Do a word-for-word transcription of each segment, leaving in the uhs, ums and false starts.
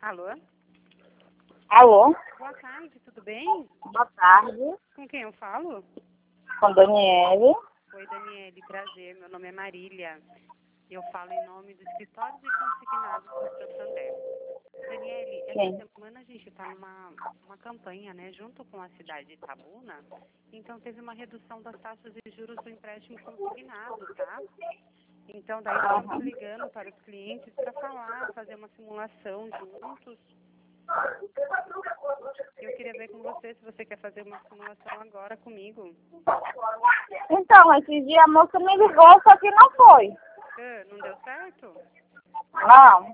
Alô? Alô? Boa tarde, tudo bem? Boa tarde. Com quem eu falo? Com Daniele. Oi, Daniele, prazer. Meu nome é Marília. Eu falo em nome do Escritório de Consignados do Santander. Daniele, essa Sim. semana a gente está numa uma campanha, né, junto com a cidade de Itabuna. Então teve uma redução das taxas de juros do empréstimo consignado, tá? Então daí estamos ligando para os clientes para falar, fazer uma simulação juntos. Eu queria ver com você se você quer fazer uma simulação agora comigo. Então, esses dias a moça me ligou, só que não foi. Ah, não deu certo? Não.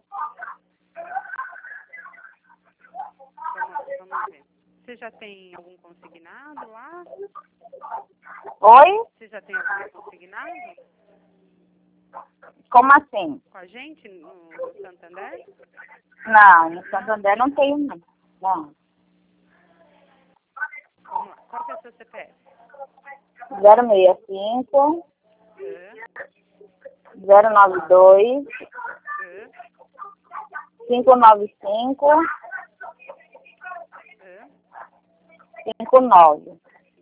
Vamos, vamos ver. Você já tem algum consignado lá? Oi? Você já tem algum consignado Como assim? com a gente no, no Santander? Não, no Santander não tenho, não. Não. Vamos lá. Qual que é o seu C P F? zero seis cinco, Ah, zero nove dois, ah, cinco nove cinco, ah. cinco nove.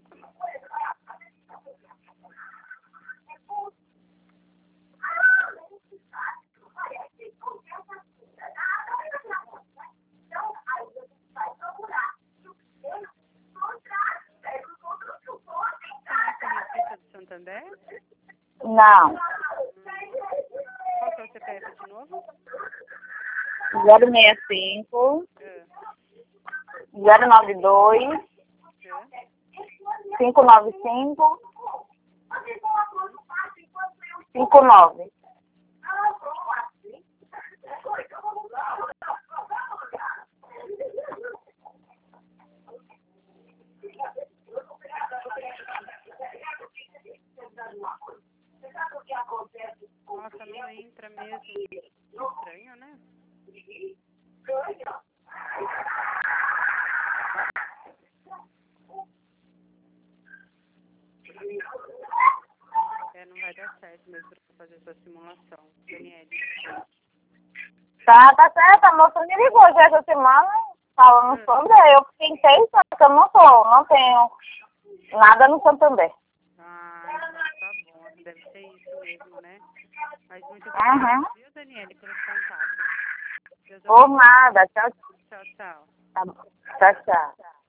Conhece a receita do Santander? Não. Qual que é o C P F de novo? zero seis cinco, Ah, zero nove dois, ah. cinco nove cinco, cinco nove. Nossa, não entra mesmo. Estranho, né? É, não vai dar certo mesmo pra fazer essa simulação. Daniele. Tá, tá certo, a moça me ligou já essa semana, falando sobre, eu tentei, só que eu não tô, não tenho nada no Santander. Ah, então tá bom. Deve ser isso mesmo, né? Mas muito obrigada, Uhum. viu, Daniele, pelos contatos. Deus Por abençoe. nada, tchau, Tchau, tchau. tchau, tchau.